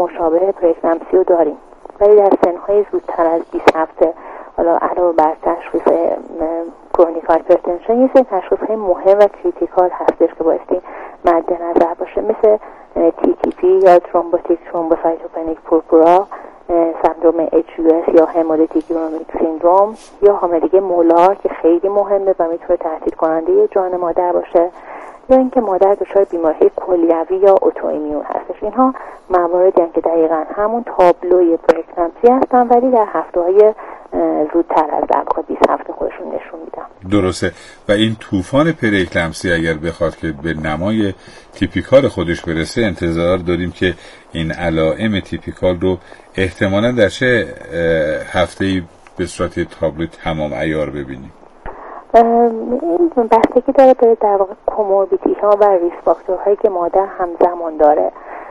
مشابه پرکلمسی رو داریم، ولی در سنهای زودتر از 20 هفته حالا علاوه بر تشخیص کرونیک هایپرتنشن یه سری تشخیص‌های مهم و کریتیکال هستش که بایستی مد نظر باشه، مثل TTP یا ترومبوتیک ترومبوسایتوپنیک پورپورا، سندروم HUS یا همولیتیک یورونومیک سیندروم، یا حاملگی مولار که خیلی مهمه و میتونه تهدید کننده جان مادر باشه، یا اینکه مادر دچار بیماری کلیوی یا اتوایمیون هستش. اینها مواردی هستند که دقیقاً همون تابلوی پرکلمسی هستن، ولی در هفته‌های زودتر از در واقع 20 هفته خودشون نشون میدن. درسته. و این طوفان پرکلمسی اگر بخواد که به نمای تیپیکال خودش برسه، انتظار داریم که این علائم تیپیکال رو احتمالاً در چه هفته‌ای به صورت تابلو تمام عیار ببینیم؟ این بستگی داره به در واقع کوموربیدیتی ها و ریسک فاکتورهایی که مادر همزمان داره.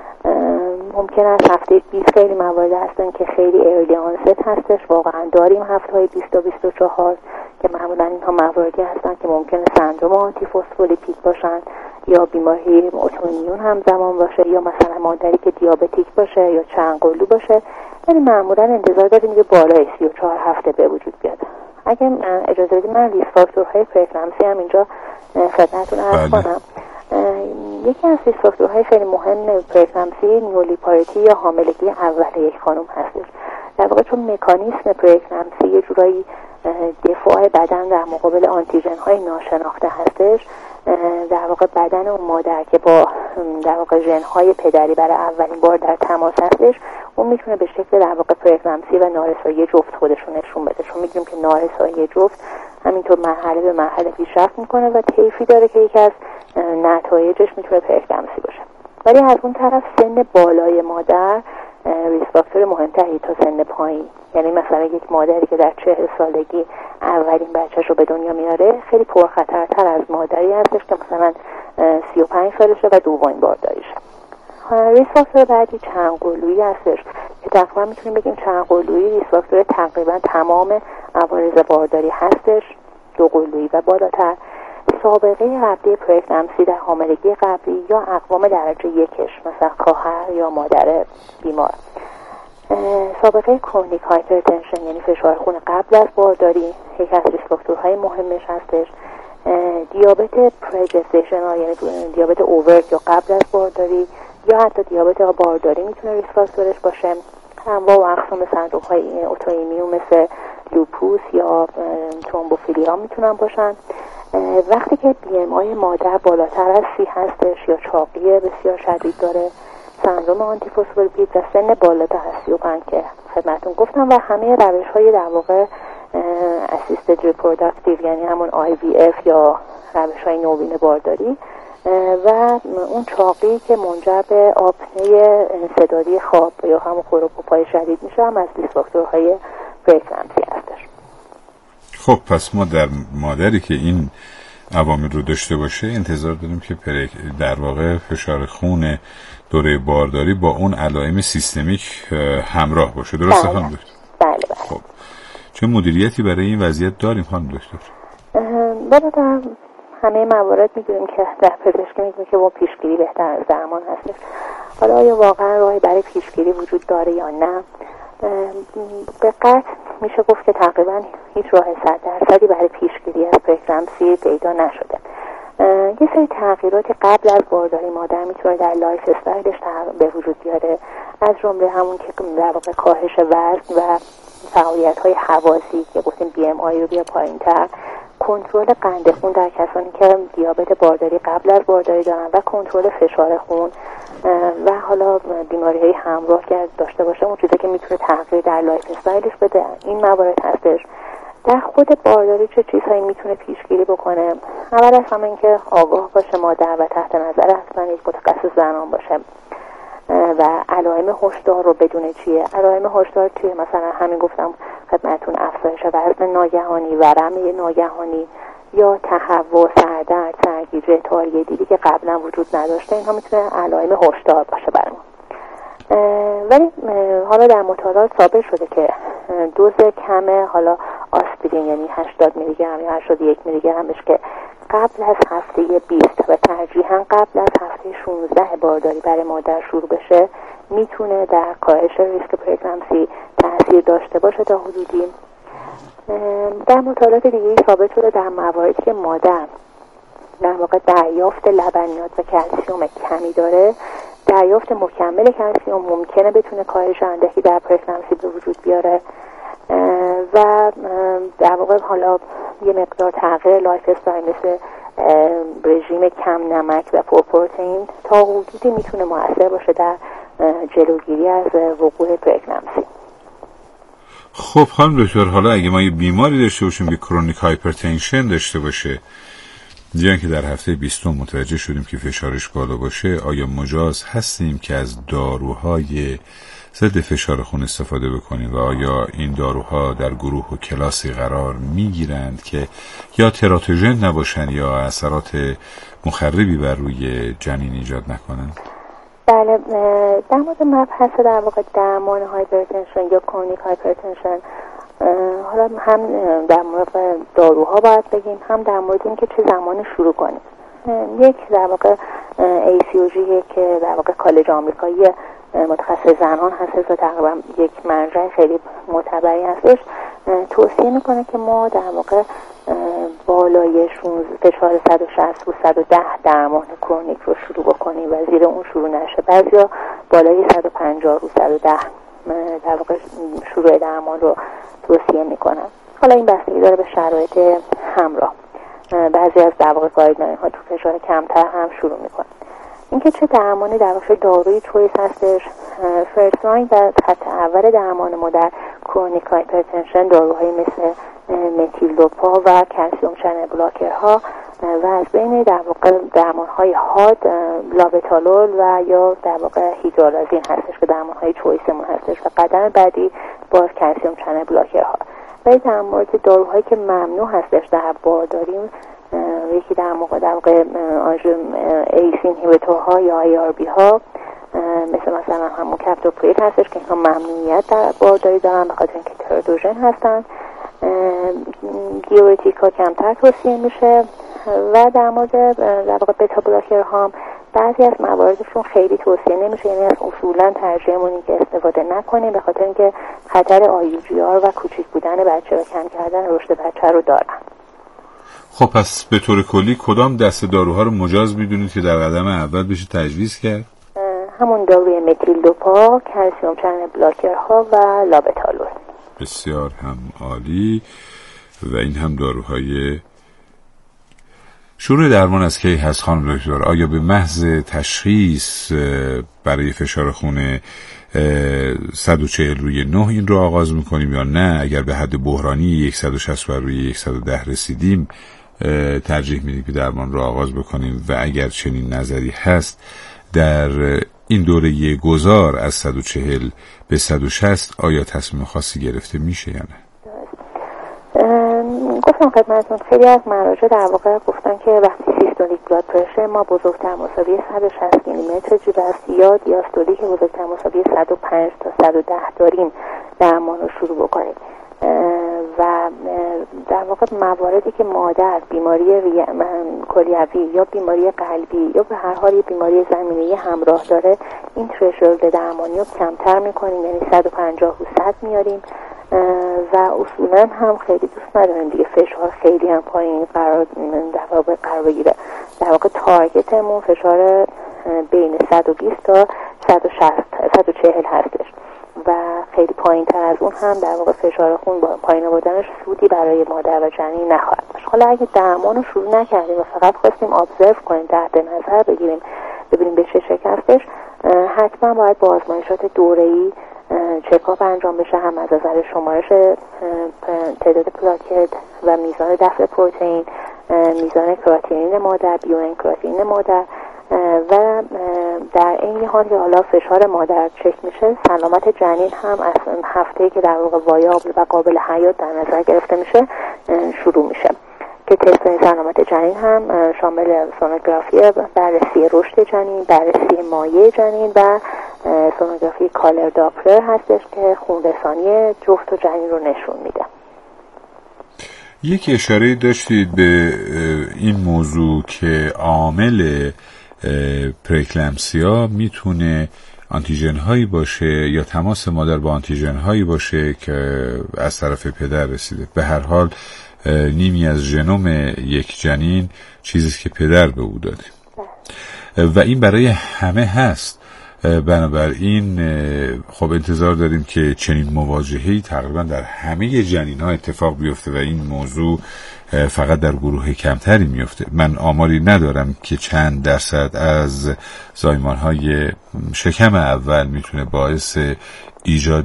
ممکن است هفته 20 خیلی موارد هستن که خیلی ارلی آنست هستش، واقعا داریم هفته‌های 20 تا 24 که معمولا اینها مواردی هستن که ممکنه سندروم آنتی فسفولیپید باشن یا بیماری اتوایمیون همزمان باشه، یا مثلا مادری که دیابتیک باشه یا چنگ‌قلو باشه، یعنی معمولا انتظار داریم که بالای 34 هفته به وجود بیاد. اگه اجازه بدید من ریسک فاکتورهای پرکلمسی هم اینجا خدمتتون عرض کنم. یکی از ریسک فاکتورهای خیلی مهم پرکلمسی نیولیپارتی یا حاملگی اول یک خانم هستش. در واقع چون مکانیسم پرکلمسی یه جورایی دفاع بدن در مقابل آنتیژن های ناشناخته هستش، در واقع بدن اون مادر که با در واقع ژن های پدری برای اولین بار در تماس هستش، اون میتونه به شکل در واقع پرکلمسی و نارسایی جفت خودشون نشون بده. چون میدونیم که نارسایی جفت همینطور مرحله به مرحله پیشرفت میکنه و طیفی داره که یکی از نتایجش میتونه پرکلمسی باشه. ولی از اون طرف سن بالای مادر ریسک فاکتور مهمتری تا سن پایین. یعنی مثلا یک مادری که در 40 سالگی اولین بچه‌ش رو به دنیا میاره خیلی پرخطرتر از مادری هستش که مثلا 35 سالشه و دومین بارداریشه. ریسک فاکتور بعدی چنگ‌قلویی هستش که تقریبا میتونیم بگیم چنگ‌قلویی ریسک فاکتور تقریبا تمام عوارض بارداری هستش، دوقلویی و بالاتر، سابقه قبلی پرکلمسی در حاملگی قبلی یا اقوام درجه یکش مثلا خواهر یا مادر بیمار، سابقه کرونیک هایپرتنشن یعنی فشار خون قبل از بارداری یکی از ریسک فاکتورهای مهمش هستش، دیابت پرجستیشنال یعنی دیابت اوورت یا قبل از بارداری یا حتی دیابت بارداری میتونه ریسک فاکتورش باشه. انواع و اقسام سندروم‌های اتوایمیون مثل لوپوس یا ترومبوفیلیا میتونن باشن. وقتی که BMI مادر بالاتر از 30 هستش یا چاقی بسیار شدید داره، سندروم آنتی فسفولیپید و سن بالاتر از 35 که خدمتتون گفتم، و همه روش‌های در واقع اسیستد ریپروداکتیو یعنی همون IVF یا روش‌های نوین بارداری و اون چاقی که منجر به آپنه انسدادی خواب یا همون خروپوپای شدید میشه هم از ریسک فاکتورهای پرکلمسی هستش. خب پس ما در مادری که این عوامل رو داشته باشه انتظار داریم که در واقع فشار خون دوره بارداری با اون علائم سیستمیک همراه باشه. درسته خانم دکتر؟ بله. خب چه مدیریتی برای این وضعیت داریم خانم دکتر؟ بله در همه موارد میدونیم که در پزشکی میگیم که با پیشگیری بهتر از درمان هستش. حالا آیا واقعا راهی برای پیشگیری وجود داره یا نه؟ به قطع میشه گفت که تقریبا هیچ راه 100% برای پیشگیری از پرکلمسی پیدا نشده. یه سری تغییرات قبل از بارداری مادر میتونه در لایف استایلش به وجود بیاره، از جمله همون که در واقع کاهش وزن و فعالیت‌های حواسی که گفتیم BMI رو بیا پایین‌تر، کنترل قند خون در کسانی که دیابت بارداری قبل از بارداری دارن و کنترل فشار خون و حالا بیماری‌های همراه که داشته باشه، اون چیزی که میتونه تغییر در لایف استایلش بده این موارد هستش. در خود بارداری چه چیزهایی میتونه پیشگیری بکنه؟ اول از همه این که آگاه باشه مادر و تحت نظر حتما یک متخصص زنان باشه و علائم هشدار رو بدونه چیه. علائم هشدار چیه؟ مثلا همین گفتم خدمتتون افزایش وزن ناگهانی، ورم ناگهانی یا تهوع، سردرد، سرگیجه، تاریه دیدی که قبلا وجود نداشته، اینها میتونه علائم هشدار باشه برای ما. ولی حالا در مطالعات ثابت شده که دوز کم حالا آسپرین یعنی 80 میلی گرم یا 81 میلی گرمش که قبل از هفته 20 و ترجیحاً قبل از هفته 16 بارداری برای مادر شروع بشه میتونه در کاهش ریسک پرکلمسی تاثیر داشته باشه تا حدودی. در مطالعات دیگه ثابت شده در مواردی که مادر در واقع دریافت لبنیات و کلسیم کمی داره، دریافت مکمل کلسیم ممکنه بتونه کاهش اندکی در پرکلمسی به وجود بیاره و در واقع حالا یه مقدار تغییر لایف استایل مثل رژیم کم نمک و پرپروتئین تا حدودی میتونه مؤثر باشه در جلوگیری از وقوع پرکلمسی. خب خانم دکتر، حالا اگه ما یه بیماری داشته باشیم که کرونیک هایپرتنشن داشته باشه، دیدن که در هفته 20 متوجه شدیم که فشارش بالا باشه، آیا مجاز هستیم که از داروهای ضد فشار خون استفاده بکنیم و آیا این داروها در گروه و کلاسی قرار میگیرند که یا تراتوژن نباشن یا اثرات مخربی بر روی جنین ایجاد نکنند؟ بله، در مورد مبحث در واقع درمان هایپرتنشن یا کرونیک هایپرتنشن، حالا هم در مورد داروها باید بگیم، هم در مورد این که چه زمانی شروع کنیم. یک در واقع ACOG که در واقع کالج آمریکایی متخصص زنان هست و تقریبا یک مرجع خیلی معتبری هستش، توصیه میکنه که ما در واقع بالای فشار 160 و 110 درمان کرونیک رو شروع بکنیم و زیر اون شروع نشه. بعضیا بالای 150 و 110 در واقع شروع درمان رو توصیه میکنن. حالا این بستگی داره به شرایط همراه. بعضی از در واقع گایدلاین ها تو فشار کمتر هم شروع میکنن. اینکه چه درمانی در واقع دارویی چویس هستش، فرست لاین و خط اول درمان ما در کرونیک هایپرتنشن داروهایی مثل متیلدوپا و کلسیم چنل بلاکرها و از بین در واقع درمان‌های هارد لابتالول و یا در واقع هیدرالازین هستش که درمان‌های چویسمون هستش و قدم بعدی باز کلسیم چنل بلاکرها. و در مورد داروهایی که ممنوع هستش در بارداری، یکی در واقع ایس اینهیبیتورها یا ARB ها مثلا همون کپتوپریل هستش که اینها ممنوعیت در بارداری دارن به خاطر اینکه تراتوژن هستن. دیورتیکا کمتر توصیه میشه و در مورد در واقع بتا بلاکر هم بعضی از مواردشون خیلی توصیه نمیشه، یعنی از اصولا ترجیحمون این که استفاده نکنیم به خاطر اینکه خطر IUGR و کوچیک بودن بچه و کم کردن رشد بچه رو دارن. خب پس به طور کلی کدام دسته داروها رو مجاز میدونید که در قدم اول بشه تجویز کرد؟ همون داروی متیلدوپا، کلسیم چنل بلاکرها و لابتالول. بسیار هم عالی. و این هم داروهای شروع درمان از کی هست خانم دکتر؟ آیا به محض تشخیص برای فشار خون 140 روی 9 این رو آغاز میکنیم یا نه اگر به حد بحرانی 160 بر روی 110 رسیدیم ترجیح میدیم که درمان رو آغاز بکنیم و اگر چنین نظری هست در این دوره گذار از 140 به 160 آیا تصمیم خاصی گرفته میشه یا نه؟ گفتم خدمتتون خیلی از مراجع در واقع گفتن که وقتی سیستولیک بلاد پرشر ما بزرگتر مساوی 160 میلیمتر جیوست یا دیاستولیک بزرگتر مساوی 105 تا 110 داریم درمان رو شروع بکنیم و در واقع مواردی که مادر بیماری کلیوی یا بیماری قلبی یا به هر حال یه بیماری زمینه‌ای همراه داره این ترشولد درمانی رو کمتر میکنیم، یعنی 150 و 100 میاریم و اصولا هم خیلی دوست نداریم دیگه فشار خیلی هم پایین قرار بگیره. در واقع تارگتمون فشار بین 120 تا 140 هستش و خیلی پایین تر از اون هم در واقع فشار خون با پایین آوردنش سودی برای مادر و جنین نخواهد داشت. حالا اگه درمان رو شروع نکردیم و فقط خواستیم ابزرو کنیم، تحت نظر بگیریم ببینیم به چه شکستش، حتما باید با آزمایشات دوره‌ای چکاپ انجام بشه، هم از نظر شمارش تعداد پلاکت و میزان دفع پروتئین، میزان کراتینین مادر، بیوئن کراتینین مادر و در این حال که حالا فشار مادر چک میشه سلامت جنین هم از هفته‌ای که در واقع وایابل و قابل حیات در نظر گرفته میشه شروع میشه که تست سلامت جنین هم شامل سونوگرافی بررسی رشد جنین، بررسی مایع جنین و سونوگرافی کالر داپلر هستش که خون رسانی جفت و جنین رو نشون میده. یک اشاره داشتید به این موضوع که عامل پرکلمسیا میتونه آنتیژن هایی باشه یا تماس مادر با آنتیژن هایی باشه که از طرف پدر رسیده. به هر حال نیمی از ژنوم یک جنین چیزیست که پدر به او داده و این برای همه هست. بنابراین خب انتظار داریم که چنین مواجهه‌ای تقریبا در همه جنین‌ها اتفاق بیفته و این موضوع فقط در گروه کمتری میفته. من آماری ندارم که چند درصد از زایمان‌های شکم اول میتونه باعث ایجاد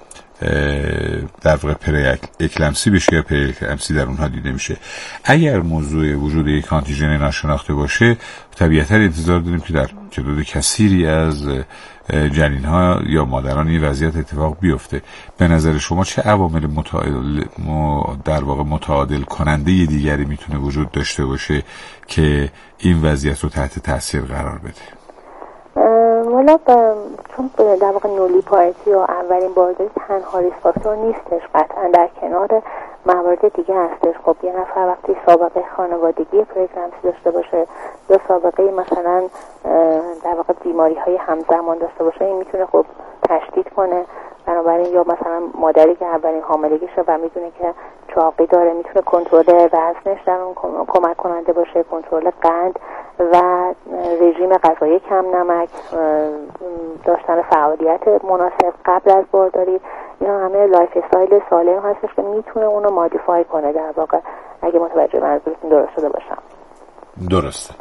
در واقع پرکلمسی بشه یا پرکلمسی در اونها دیده میشه. اگر موضوع وجود یک آنتیژن ناشناخته باشه طبیعتا انتظار داریم که در تعداد کثیری از جنین ها یا مادران این وضعیت اتفاق بیفته. به نظر شما چه عوامل در واقع متعادل کننده دیگری میتونه وجود داشته باشه که این وضعیت رو تحت تاثیر قرار بده؟ والا چون در واقع نولی پارتی و اولین بارداری تنها ریسک فاکتور نیستش، قطعا در کنار موارد دیگه هستش. خب یه نفر وقتی سابقه خانوادگی پرکلمسی داشته باشه یا سابقه مثلا در واقع بیماری های همزمان داشته باشه، این میتونه خب تشدید کنه. بنابراین یا مثلا مادری که اولین حاملگیشه و میدونه که چاقی داره، میتونه کنترل وزنش در اون کمک کننده باشه، کنترل قند و رژیم غذایی کم نمک، داشتن فعالیت مناسب قبل از بارداری. اینا همه لایف استایل سالم هستش که میتونه اونو مودیفای کنه در واقع، اگه متوجه منظورتون درست شده باشم. درسته.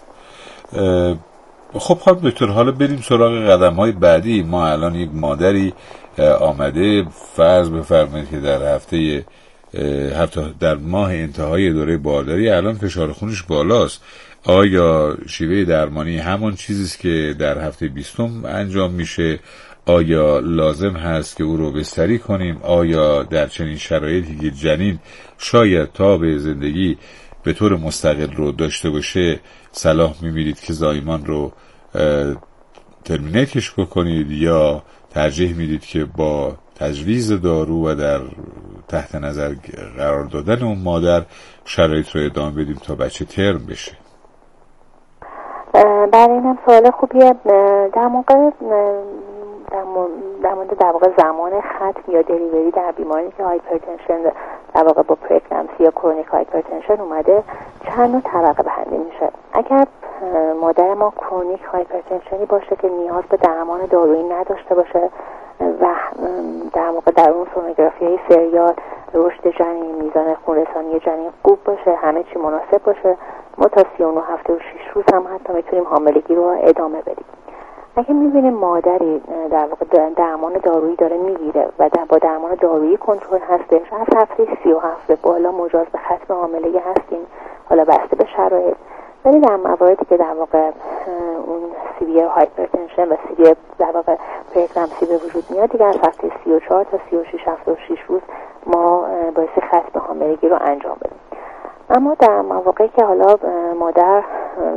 خب دکتر، حالا بریم سراغ قدم‌های بعدی. ما الان یک مادری آمده، فرض بفرمایید که در هفته در ماه انتهای دوره بارداری الان فشار خونش بالاست. آیا شیوه درمانی همون چیزیست که در هفته 20 انجام میشه؟ آیا لازم هست که او رو بستری کنیم؟ آیا در چنین شرایطی که جنین شاید تا به زندگی به طور مستقل رو داشته باشه صلاح می‌بینید که زایمان رو ترمینیتش بکنید، یا ترجیح میدید که با تجویز دارو و در تحت نظر قرار دادن اون مادر شرایط رو ادامه بدیم تا بچه ترم بشه؟ برای اینم سوال خوبیه. در مورد در واقع زمان ختم یا دلیوری در بیماری که هایپرتنشن در واقع با پرکلمسی یا کرونیک هایپرتنشن اومده چند نوع طبقه بندی میشه. اگر مادر ما کرونیک هایپرتنشنی باشه که نیاز به درمان دارویی نداشته باشه و در واقع در اون سونوگرافی های سریال رشد جنین، میزان خونرسانی جنین خوب باشه، همه چی مناسب باشه، ما تا 39 هفته و 6 روز هم حتی میتونیم حاملگی رو ادامه بدیم. اگه میبینیم مادری در واقع درمان دارویی داره میگیره و با درمان دارویی کنترل هستش، از هفته 37 به بالا مجاز به ختم حاملگی هستیم، حالا بسته به شرایط. ولی در مواردی که در واقع اون سیویر هایپرتنشن و سیویر در واقع پرکلمسی به وجود میاد، دیگه از هفته 34 تا 36 هفته و 6 روز ما باعث ختم حاملگی رو انجام بدیم. اما در مواقعی که حالا مادر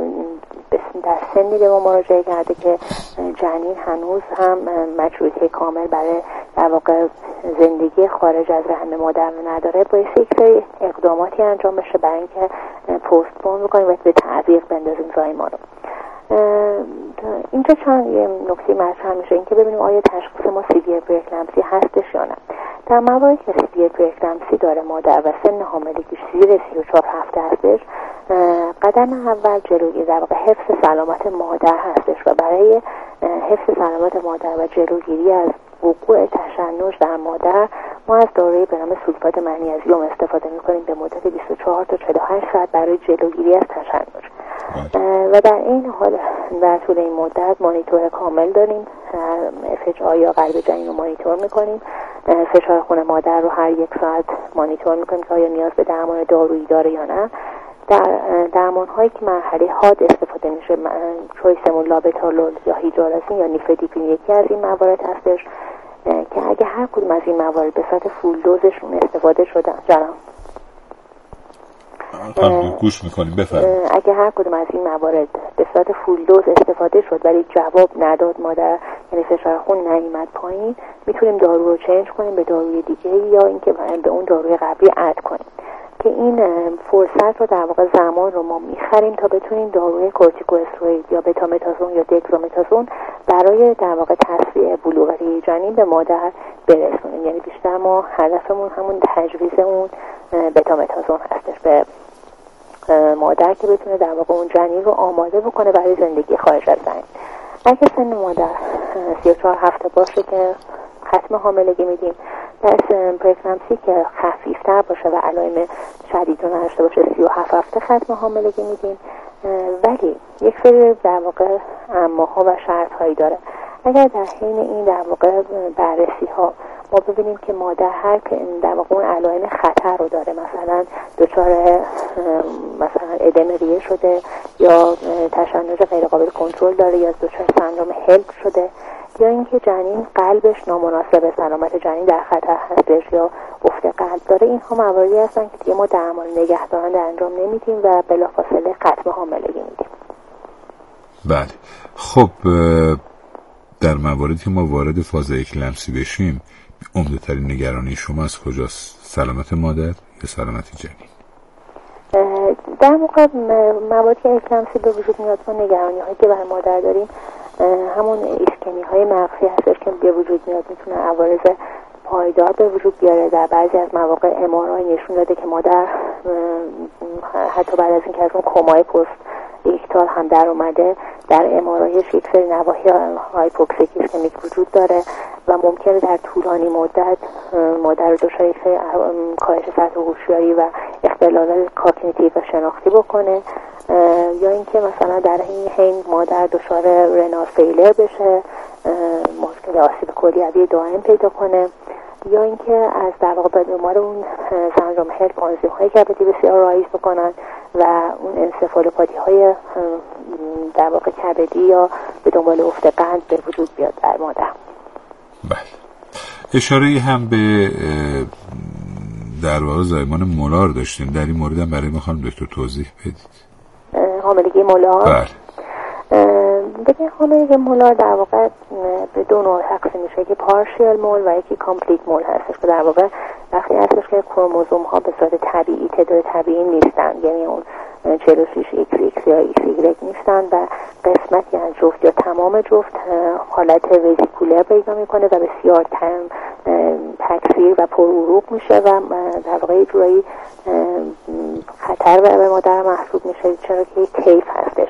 در سنی به ما مراجعه کرده که جنین هنوز هم مچوریتی کامل برای در واقع زندگی خارج از رحم مادر رو نداره، باعث یک سری اقداماتی انجام بشه برای اینکه پستپون بکنیم و به تعویق بندازیم زایمان رو. اینجا چند یه نکته مطرح میشه، اینکه ببینیم آیا تشخیص ما سیویر پرکلمسی هستش یا نه. در مواردی که سیویر پرکلمسی داره مادر و سن حاملگیش زیر 34 هفته هستش، قدم اول جلوگیری در واقع حفظ سلامت مادر هستش و برای حفظ سلامت مادر و جلوگیری از وقوع تشنج در مادر ما از داروی به نام سولفات منیزیم استفاده میکنیم به مدت 24 تا 48 ساعت برای جلوگیری از تشنج. و در این حال در طول این مدت مانیتور کامل داریم، FHI یا قلب جنین رو مانیتور میکنیم، فشار خون مادر رو هر 1 ساعت مانیتور میکنیم که آیا نیاز به درمان دارویی داره یا نه. در درمان هایی که مرحله حاد استفاده میشه، چویسمون لابتالول یا هیدرالازین یا نیفدیپین یکی از این موارد هستش که اگه هر کدوم از این موارد به صورت فول دوزشون استفاده شدن گوش میکنیم بفرمایید. اگه هر کدوم از این موارد به صورت فول دوز استفاده شد ولی جواب نداد مادر، یعنی فشار خون نیامد پایین، میتونیم دارو رو چنج کنیم به داروی دیگه یا اینکه به اون داروی قبلی اد کنیم. که این فرصت رو در واقع زمان رو ما میخریم تا بتونیم داروی کورتیکواستروئید یا بتامتازون یا دگزامتازون برای در واقع تسریع بلوغ جنین به مادر برسونیم. یعنی بیشتر ما هدفمون همون تجویز اون بتامتازون هستش به مادر که بتونه در واقع اون جنین رو آماده بکنه برای زندگی خارج از زمین. اگه سن مادر 34 هفته باشه که ختم حاملگی میدیم، در پرکلمسی که خفیفتر باشه و علائم شدید رو نداشته باشه 37 هفته ختم حاملگی میدیم. ولی یک سری در واقع اماها و شرط هایی داره. اگر در حین این در واقع بررسی ها ما ببینیم که مادر هر که در واقع اون علائم خطر رو داره، مثلا دچار مثلا ادم ریه شده یا تشنج غیر قابل کنترل داره یا دچار سندرم هلپ شده یا اینکه جنین قلبش نامناسب، سلامت جنین در خطر هستش یا افت قلب داره، اینها مواردی هستن که دیگه ما درمان نگهدارنده انجام نمیدیم و بلافاصله ختم حاملگی میدیم. بله. خب در مواردی که ما وارد فاز اکلمسی بشیم، عمده ترین نگرانی شما از کجاست؟ سلامت مادر یا سلامت جنین؟ در موقع مواردی که اکلمسی به وجود میاد ما نگرانی هایی که بر مادر داریم همون ایسکمی های مغزی هستش که به وجود میاد، میتونه عوارض پایدار به وجود بیاره. در بعضی از مواقع MRI نشون داده که مادر حتی بعد از اینکه از اون کمای پست ایکتال هم در اومده، در MRIش یک سری نواحی هایپوکسیک ایسکمیک وجود داره و ممکنه در طولانی مدت مادر رو دچار یک سری کاهش سطح هوشیاری و اختلالات کاگنیتیو و شناختی بکنه، یا اینکه مثلا در این حین مادر دچار رنال فیلر بشه، مشکل آسیب کلیوی دائم پیدا کنه، یا اینکه از در واقع به دنبال اون سندرم هلپ آنزیم های کبدی بسیار رایج بکنن و اون انسفالوپاتی های در واقع کبدی یا به دنبال افت قند به وجود بیاد در مادر. بله. اشاره هم به در واقع زایمان مولار داشتیم، در این مورد هم برای ما خانم دکتر توضیح بدید. حاملگی مولار؟ بله. ببین حاملگی مولار در واقع به دو نوع تقسیم میشه، یکی پارشیال مول و یکی کامپلیت مول هستش که در واقع وقتی هستش که کروموزوم ها به صورت طبیعی تعداد طبیعی نیستن، یعنی اون 46 XX یا XY نیستن و قسمتی از جفت یا تمام جفت حالت ویزیکولر پیدا میکنه و بسیار تکثیر و پرعروق میشه و در واقع جورایی خطر به مادر محسوب میشه، چرا که یک طیف هستش.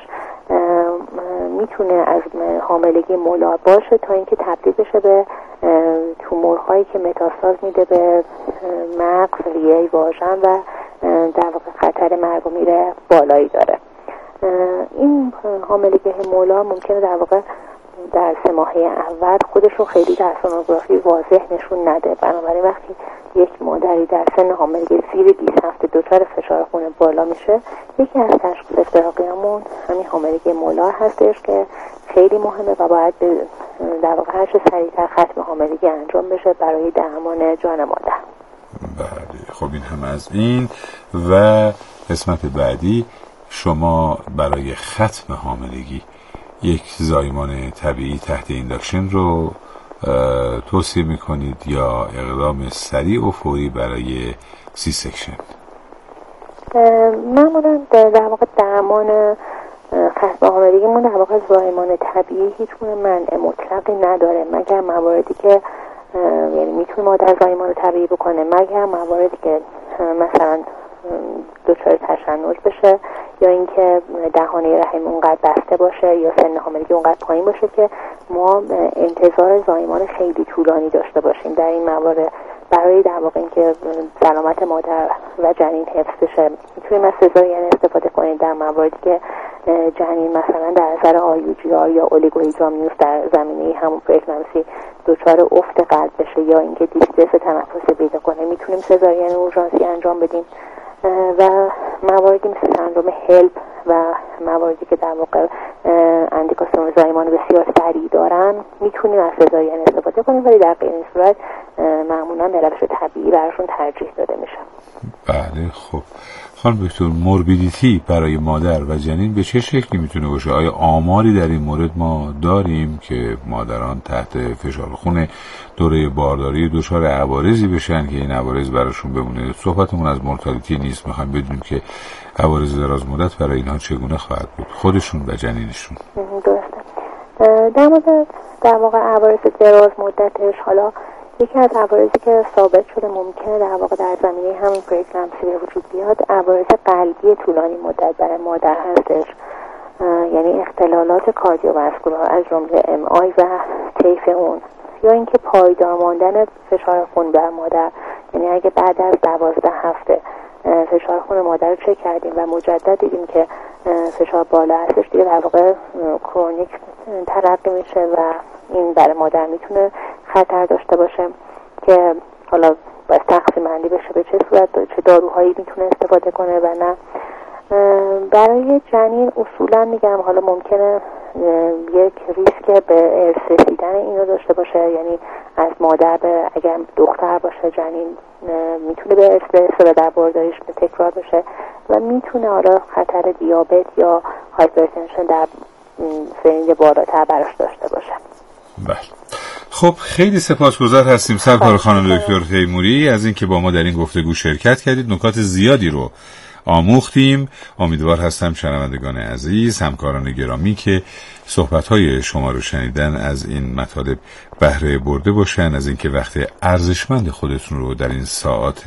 میتونه از حاملگی مولار باشه تا اینکه تبدیل بشه به تومورهایی که متاستاز میده به مغز، ریه، واژن و در واقع خطر مرگ و میر بالایی داره. این حاملگی مولار ممکنه در واقع در 3 ماهه اول خودش رو خیلی در سونوگرافی واضح نشون نده. بنابراین وقتی یک مادری در سن حاملگی زیر 20 هفته دچار فشار خون بالا میشه، یکی از تشخیص افتراقیامون همین حاملگی مولار هستش که خیلی مهمه و باید در واقع هر چه سریعتر ختم حاملگی انجام بشه برای درمان جان مادر. بله. خب این هم از این. و قسمت بعدی شما برای ختم حاملگی یک زایمان طبیعی تحت اینداکشن رو توصیه میکنید یا اقدام سریع و فوری برای سی سکشن؟ معمولا در واقع درمان ختم حاملگیمون در واقع زایمان طبیعی هیچ گونه منع مطلقی نداره، مگر مواردی که یعنی میتونه مادر زایمان طبیعی بکنه، مگر مواردی که مثلا دچار تشنج بشه یا اینکه دهانه رحم اونقدر بسته باشه یا سن حاملگی اونقدر پایین باشه که ما انتظار زایمان خیلی طولانی داشته باشیم. در این موارد برای در واقع اینکه سلامت مادر و جنین حفظ بشه میتونیم از سزارین استفاده کنیم در مواردی که جنین مثلا در اثر آیوجیار یا اولیگوهیدرامنیوس در زمینه همون پرکلمسی دچار افت قلب بشه یا اینکه دیسترس تنفسی پیدا کنه، میتونیم سزارین اورژانسی انجام بدیم. و مواردی مثل سندرم هلپ و مواردی که در واقع اندیکاسیون زایمان بسیار سریع دارن میتونیم از سزارین استفاده کنیم، ولی در غیر این صورت معمولا به روش طبیعی براشون ترجیح داده میشه. بله. خب خانم دکتر، موربیدیتی برای مادر و جنین به چه شکلی میتونه باشه؟ آیا آماری در این مورد ما داریم که مادران تحت فشار خون دوره بارداری دچار عوارضی بشن که این عوارض براشون بمونه؟ صحبتمون از مورتالیتی نیست، میخوایم بدونیم که عوارض دراز مدت برای اینها چگونه خواهد بود، خودشون و جنینشون. درسته. در واقع عوارض دراز مدتش، حالا یکی از عوارضی که ثابت شده ممکنه در واقع در زمینه همین پرکلمسی به وجود بیاد، عوارض قلبی طولانی مدت برای مادر هستش. یعنی اختلالات کاردیوواسکولار از جمله MI و طیف اون، یا اینکه پایدار ماندن فشار خون بر مادر. یعنی اگه بعد از 12 هفته فشار خون مادر رو چک کردیم و مجدد دیدیم که فشار بالا هستش، دیگه در واقع کرونیک ترقی میشه و این برای مادر میتونه خطر داشته باشه که حالا باید تقسیم بندی بشه به چه صورت، چه داروهایی میتونه استفاده کنه و نه. برای جنین اصولا میگم حالا ممکنه یک ریسک به ارث رسیدن اینو داشته باشه، یعنی از مادر به، اگر دختر باشه جنین میتونه به ارث برسه و در بارداریش به تکرار بشه و میتونه حالا خطر دیابت یا هایپرتنشن در سنین بالاتر براش داشته باشه. بله. خب خیلی سپاسگزار هستیم سرکار خانم دکتر تیموری از اینکه با ما در این گفتگو شرکت کردید. نکات زیادی رو آموختیم. امیدوار هستم شنوندگان عزیز، همکاران گرامی که صحبت‌های شما رو شنیدن از این مطالب بهره برده باشن، از اینکه وقت ارزشمند خودتون رو در این ساعات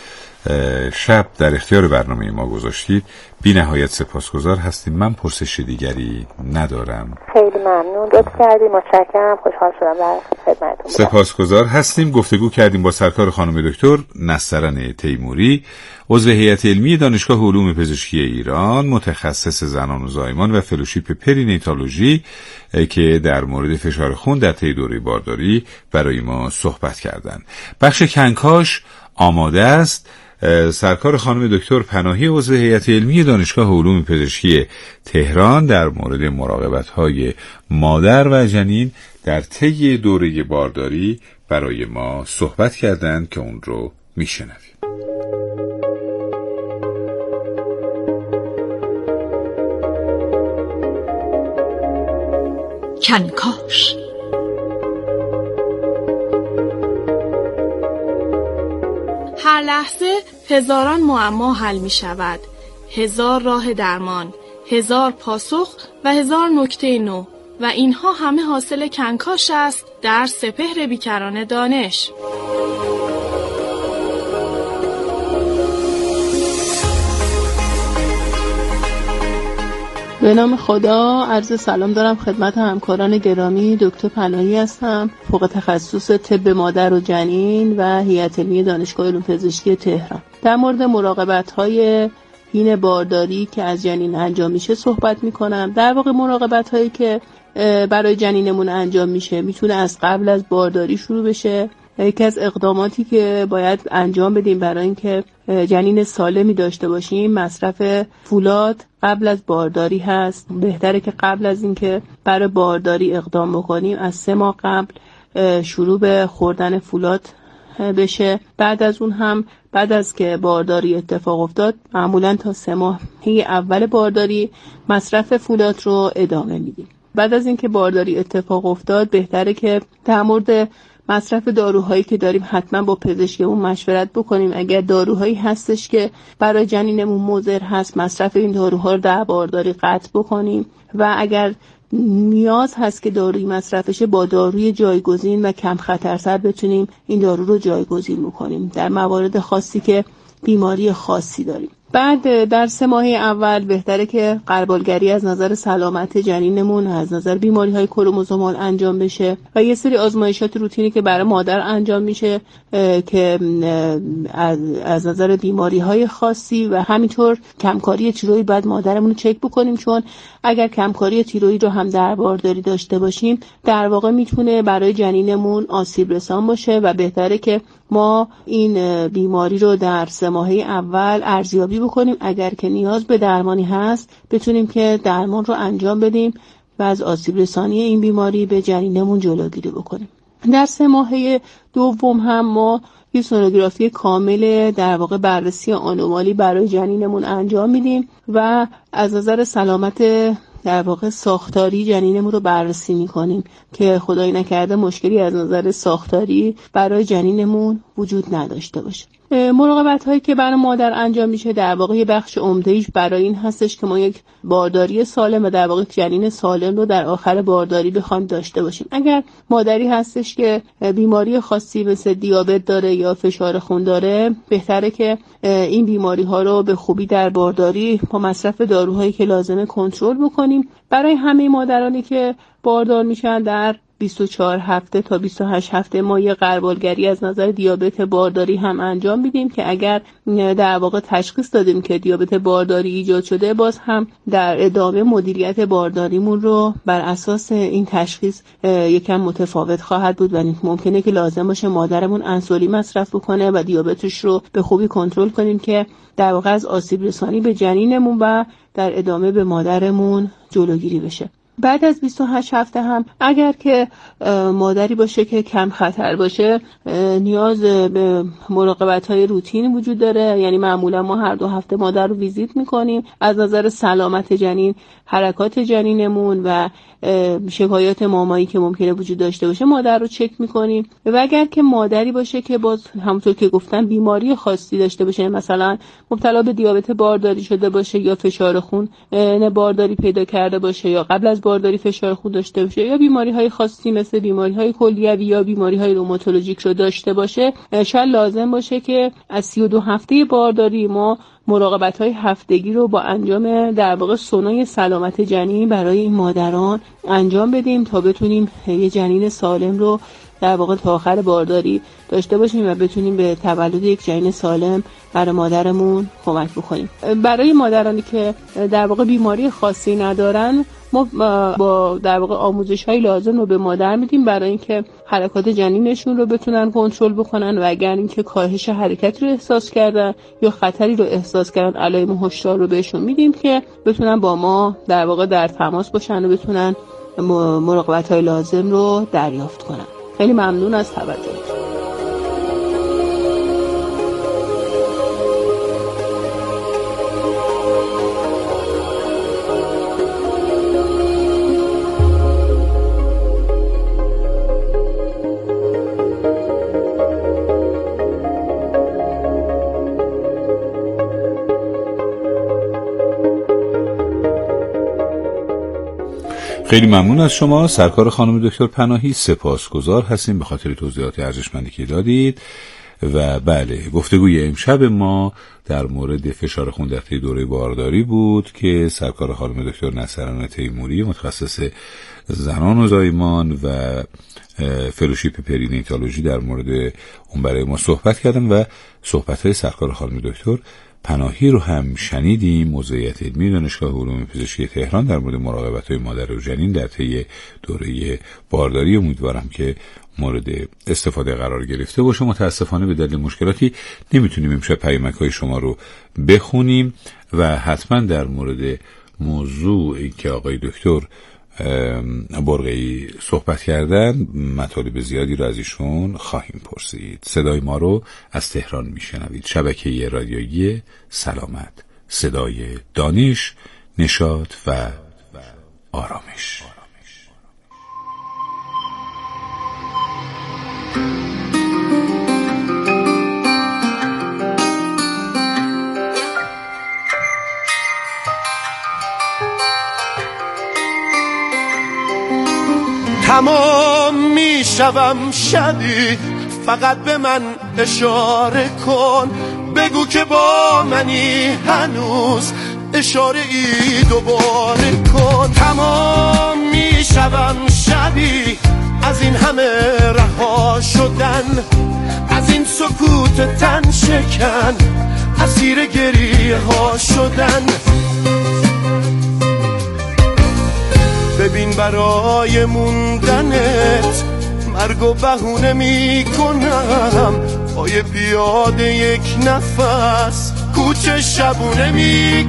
شب در اختیار برنامه ما گذاشتید. بی نهایت سپاسگزار هستیم. من پرسش دیگری ندارم. خیلی ممنون، لطف کردید، متشکرم، خوشحال شدم در خدمتتون. سپاسگزار هستیم. گفتگو کردیم با سرکار خانم دکتر نسترن تیموری، عضو هیئت علمی دانشگاه علوم پزشکی ایران، متخصص زنان و زایمان و فلوشیپ پرینیتولوژی، که در مورد فشار خون در طی دوره بارداری برای ما صحبت کردند. بخش کنکاش آماده است. سرکار خانم دکتر پناهی، عضو هیئت علمی دانشگاه علوم پزشکی تهران، در مورد مراقبت‌های مادر و جنین در طی دوره بارداری برای ما صحبت کردند که اون رو میشنویم. کنکاش. هر لحظه هزاران معما حل می شود، هزار راه درمان، هزار پاسخ و هزار نکته نو، و اینها همه حاصل کنکاش است در سپهر بیکران دانش. به نام خدا، عرض سلام دارم خدمت همکاران گرامی. دکتر پناهی هستم، فوق تخصص طب مادر و جنین و هیئت علمی دانشگاه علوم پزشکی تهران. در مورد مراقبت‌های حین بارداری که از جنین انجام میشه صحبت میکنم. در واقع مراقبت‌هایی که برای جنینمون انجام میشه میتونه از قبل از بارداری شروع بشه. یکی از اقداماتی که باید انجام بدیم برای اینکه جنین سالمی داشته باشیم مصرف فولاد قبل از بارداری هست. بهتره که قبل از اینکه برای بارداری اقدام بکنیم از 3 ماه قبل شروع به خوردن فولاد بشه. بعد از اون هم بعد از که بارداری اتفاق افتاد معمولاً تا 3 ماه اول بارداری مصرف فولاد رو ادامه میدیم. بعد از اینکه بارداری اتفاق افتاد بهتره که در مورد مصرف داروهایی که داریم حتما با پزشکمون مشورت بکنیم. اگر داروهایی هستش که برای جنینمون مضر هست مصرف این داروها رو در بارداری قطع بکنیم و اگر نیاز هست که دارویی مصرفشه با داروی جایگزین و کم خطرتر بتونیم این دارو رو جایگزین بکنیم در موارد خاصی که بیماری خاصی داریم. بعد در 3 ماه اول بهتره که غربالگری از نظر سلامت جنینمون از نظر بیماری‌های کروموزومال انجام بشه و یه سری آزمایشات روتینی که برای مادر انجام میشه که از نظر بیماری‌های خاصی و همینطور کمکاری تیروئید باید مادرمون رو چک بکنیم، چون اگر کمکاری تیروئید رو هم در بارداری داشته باشیم در واقع میتونه برای جنینمون آسیب رسان باشه و بهتره که ما این بیماری رو در 3 ماه اول ارزیابی بکنیم. اگر که نیاز به درمانی هست بتونیم که درمان رو انجام بدیم و از آسیب رسانی این بیماری به جنینمون جلوگیری بکنیم. در 3 ماهه دوم هم ما یه سونوگرافی کامل در واقع بررسی آنومالی برای جنینمون انجام میدیم و از نظر سلامت در واقع ساختاری جنینمون رو بررسی میکنیم که خدای نکرده مشکلی از نظر ساختاری برای جنینمون وجود نداشته باشه. مراقبت هایی که برای مادر انجام میشه در واقع یه بخش عمده‌ایش برای این هستش که ما یک بارداری سالم و در واقع جنین سالم رو در آخر بارداری بخوایم داشته باشیم. اگر مادری هستش که بیماری خاصی مثل دیابت داره یا فشار خون داره، بهتره که این بیماری ها رو به خوبی در بارداری با مصرف داروهایی که لازمه کنترل بکنیم. برای همه مادرانی که باردار میشن در 24 هفته تا 28 هفته ما یه غربالگری از نظر دیابت بارداری هم انجام میدیم که اگر در واقع تشخیص دادیم که دیابت بارداری ایجاد شده، باز هم در ادامه مدیریت بارداریمون رو بر اساس این تشخیص یکم متفاوت خواهد بود و ممکنه که لازم باشه مادرمون انسولین مصرف بکنه و دیابتش رو به خوبی کنترل کنیم که در واقع از آسیب رسانی به جنینمون و در ادامه به مادرمون جلوگیری بشه. بعد از 28 هفته هم اگر که مادری باشه که کم خطر باشه، نیاز به مراقبت‌های روتین وجود داره. یعنی معمولا ما هر 2 هفته مادر رو ویزیت می‌کنیم، از نظر سلامت جنین، حرکات جنینمون و شکایات مامایی که ممکنه وجود داشته باشه مادر رو چک می‌کنیم. و اگر که مادری باشه که باز همونطور که گفتم بیماری خاصی داشته باشه، مثلا مبتلا به دیابت بارداری شده باشه یا فشار خون بارداری پیدا کرده باشه یا قبل از بارداری فشار خون داشته باشه یا بیماری‌های خاصی مثل بیماری‌های کلیوی یا بیماری‌های روماتولوژیک رو داشته باشه، شاید لازم باشه که از 32 هفته بارداری ما مراقبت‌های هفتگی رو با انجام در واقع سونای سلامت جنین برای این مادران انجام بدیم تا بتونیم یه جنین سالم رو در واقع تا آخر بارداری داشته باشیم و بتونیم به تولد یک جنین سالم برای مادرمون کمک بکنیم. برای مادرانی که در واقع بیماری خاصی ندارن، ما با در واقع آموزش‌های لازم رو به مادر میدیم برای اینکه حرکات جنینشون رو بتونن کنترل بکنن و اگر اینکه کاهش حرکت رو احساس کردن یا خطری رو احساس کردن، علائم هشدار رو بهشون میدیم که بتونن با ما در واقع در تماس باشن و بتونن مراقبت‌های لازم رو دریافت کنن. خیلی ممنون از توجهتون. خیلی ممنون از شما سرکار خانم دکتر پناهی، سپاسگزار هستیم به خاطر توضیحات ارزشمندی که دادید. و بله، گفتگوی امشب ما در مورد فشار خون در طی دوره بارداری بود که سرکار خانم دکتر نصرانه تیموری، متخصص زنان و زایمان و فلوشیپ پرینیتالوژی، در مورد اون برای ما صحبت کردن و صحبت‌های سرکار خانم دکتر پناهی رو هم شنیدیم. موضوعیت علمی دانشگاه علوم پزشکی تهران در مورد مراقبت‌های مادر و جنین در طی دوره بارداری، امیدوارم که مورد استفاده قرار گرفته باشه. متاسفانه به دلیل مشکلاتی نمیتونیم امشب پیامک‌های شما رو بخونیم و حتما در مورد موضوعی که آقای دکتر برقعی صحبت کردن مطالب زیادی رو از ایشون خواهیم پرسید. صدای ما رو از تهران میشنوید. شبکه رادیویی سلامت، صدای دانش، نشاط و آرامش. تمام میشوم شبی، فقط به من اشاره کن، بگو که با منی هنوز، اشاره ای دوباره کن. تمام میشوم شبی از این همه رها شدن، از این سکوت تن شکن، اسیر گریه ها شدن. ببین برای موندنت مرگ و بهونه می کنم، پای پیاده یک نفس کوچه شبونه می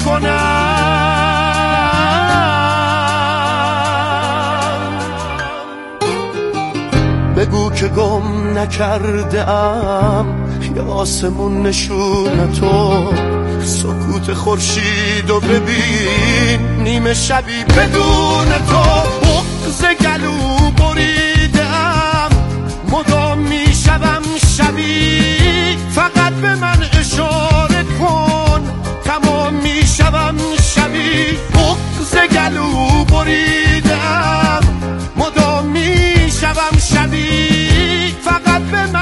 کنم. بگو که گم نکرده ام یا آسمون نشون تو، سکوت خورشید و ببین نیمه شبی بدون تو. بغض گلو بریدم مدام میشوم